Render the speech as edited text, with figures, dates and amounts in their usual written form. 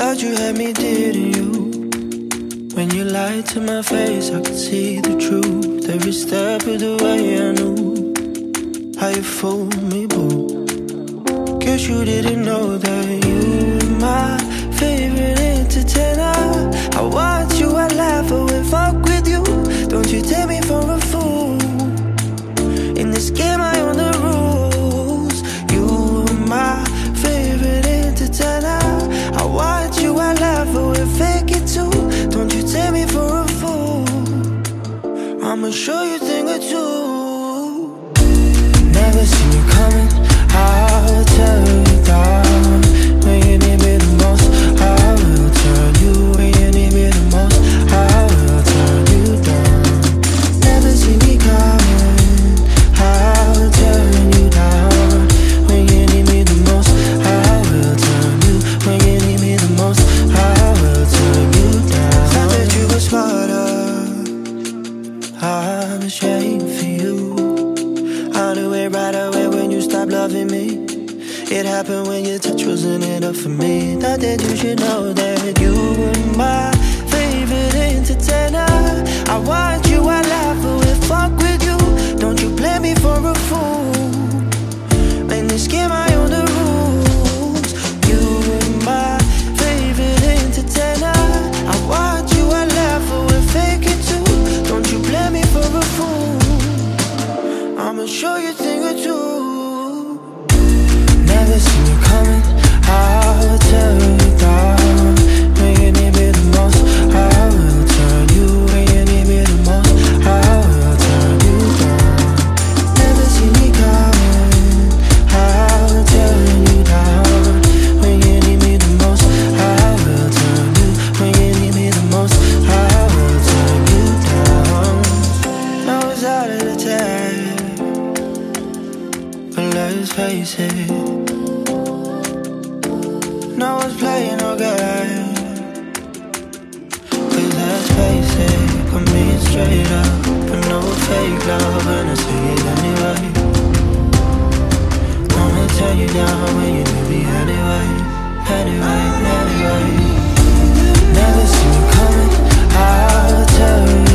thought you had me, didn't you? When you lied to my face, I could see the truth. Every step of the way I knew how you fooled me, boo. Guess you didn't know that you were my favorite entertainer. I watch you, I laugh, I will fuck with you. Don't you take me for a fool. In this game I own the rules. You were my favorite entertainer. I watch you, I laugh, I will fake it too. Don't you take me for a fool. I'ma show you a thing or two. Never seen you coming, I'll turn you down. When you need me the most, I will turn you. When you need me the most, I will turn you down. Never see me coming, I'll turn you down. When you need me the most, I will turn you. When you need me the most, I will turn you down. Thought that you were smarter, I'm ashamed for you. I knew it right away when you stopped loving me. It happened when your touch wasn't enough for me. Thought that you should know that you were my favorite entertainer. I watch you, I laugh, I will fuck with you. Don't you play me for a fool. In this game I own the rules. You were my favorite entertainer. I watch you, I laugh, I will fake it too. Don't you play me for a fool. I'ma show you a thing or two. Never seen you coming, I'll turn you down. When you need me the most, I will turn you. When you need me the most, I will turn you down. Never seen me coming, I'll turn you down. When you need me the most, I will turn you. When you need me the most, I will turn you down. Now it's out of the tag, but let's face it, no one's playing no game. Cause let's face it, I'm being straight up, but no fake love, and I see it anyway. Wanna turn you down when you need me anyway. Anyway. Never see you coming, I'll tell you.